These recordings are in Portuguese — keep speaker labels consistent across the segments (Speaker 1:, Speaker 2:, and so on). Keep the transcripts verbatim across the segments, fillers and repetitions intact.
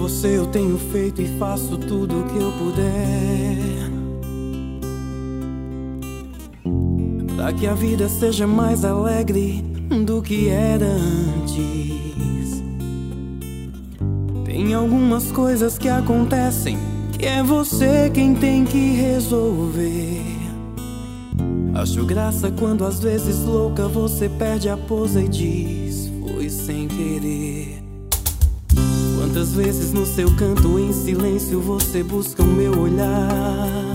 Speaker 1: você eu tenho feito e faço tudo o que eu puder pra que a vida seja mais alegre do que era antes. Tem algumas coisas que acontecem que é você quem tem que resolver. Acho graça quando às vezes louca você perde a pose e diz foi sem querer. Quantas vezes no seu canto em silêncio você busca o meu olhar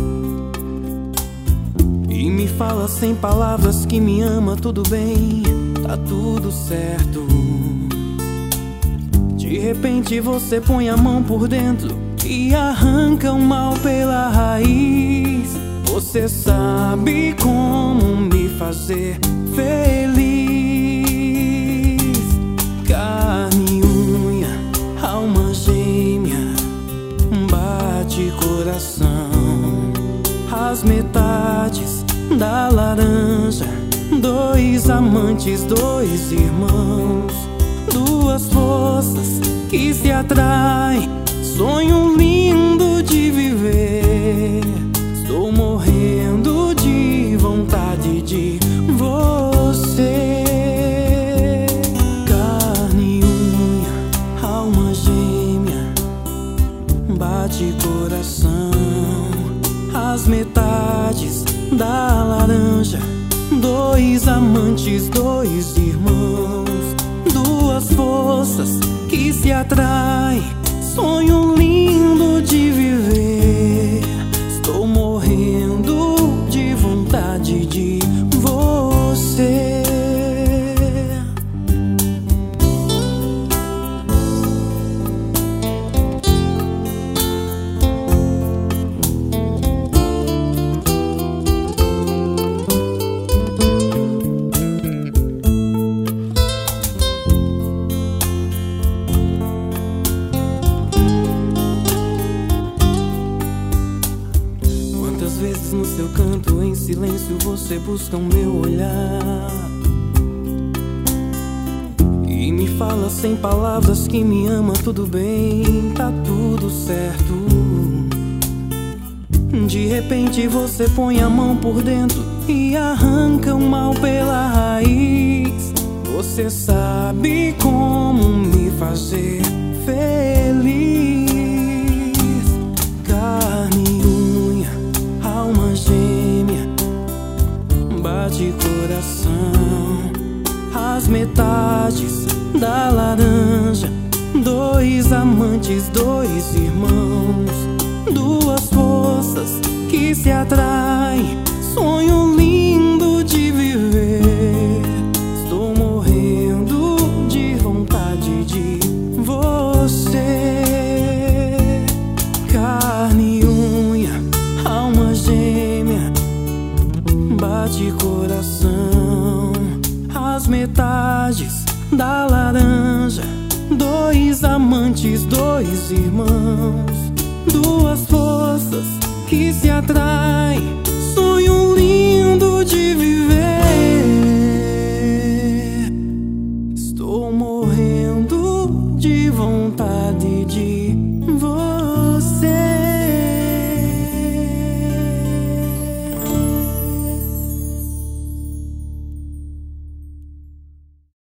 Speaker 1: e me fala sem palavras que me ama, tudo bem, tá tudo certo. De repente você põe a mão por dentro e arranca o mal pela raiz. Você sabe como me fazer feliz. Carne e unha, alma gêmea, bate coração. As metades da laranja, dois amantes, dois irmãos, duas forças que se atraem, sonho lindo de viver. Estou morrendo de vontade de você. Carne e unha, alma gêmea, bate coração. As metades da laranja, dois amantes, dois irmãos, duas forças que se atraem, sonho lindo de viver. Estou morrendo de vontade de você. Quantas vezes no seu canto em silêncio você busca o meu olhar e me fala sem palavras que me ama, tudo bem, tá tudo certo. De repente você põe a mão por dentro e arranca o mal pela raiz. Você sabe como me fazer feliz. Carne e unha, alma gêmea, bate coração. As metades da laranja, dois amantes, dois irmãos, duas forças que se atraem, sonho lindo de viver. Estou morrendo de vontade de você. Carne e unha, alma gêmea, bate coração. As metades da laranja, dois amantes, dois irmãos, duas forças que se atraem, sonho lindo de viver. Estou morrendo de vontade de